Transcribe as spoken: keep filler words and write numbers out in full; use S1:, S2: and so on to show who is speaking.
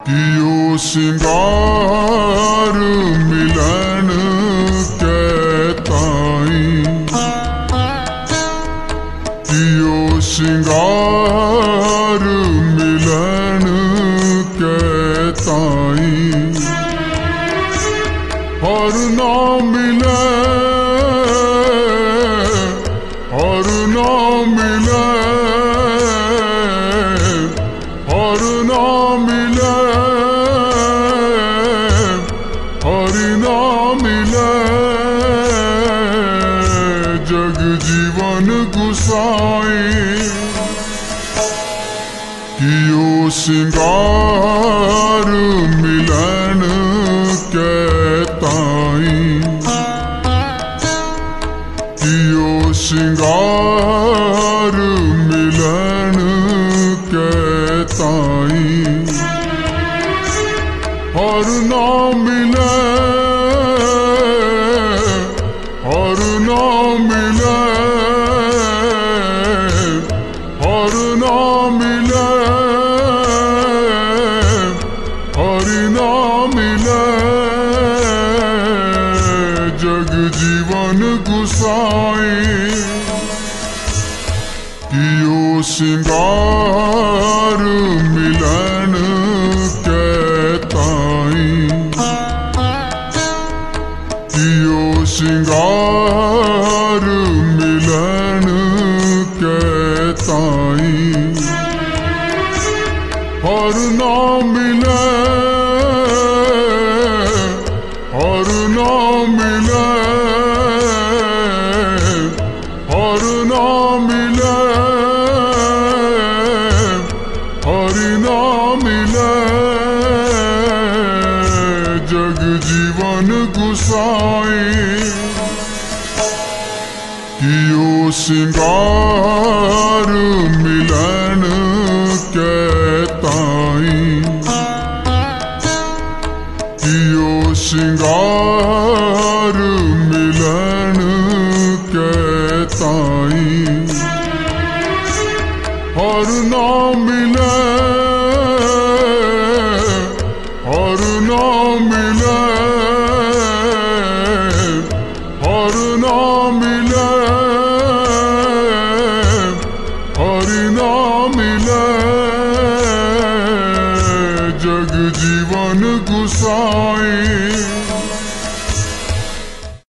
S1: कियो सिंगार मिलन के ताई, कियो सिंगार मिलन के ताई, हर ना मिले हर ना मिले हर ना मिले हरि ना मिले जग जीवन गुसाई, कियो सिंगार मिलन के ताई, कियो सिंगार मिलन के ताई, हर ना मिले हर ना मिले हर ना मिले हरि ना मिले जग जीवन गुसाई, कियो सिंगार मिलन के ताई, कियो सिंगार मिलन के ताई, हर ना मिले हर ना मिले हर ना मिले हरि ना मिले जग जीवन गुसाई, कियो सिंगार मिलन के ताई, कियो सिंगार मिलन के ताई, हर ना मिले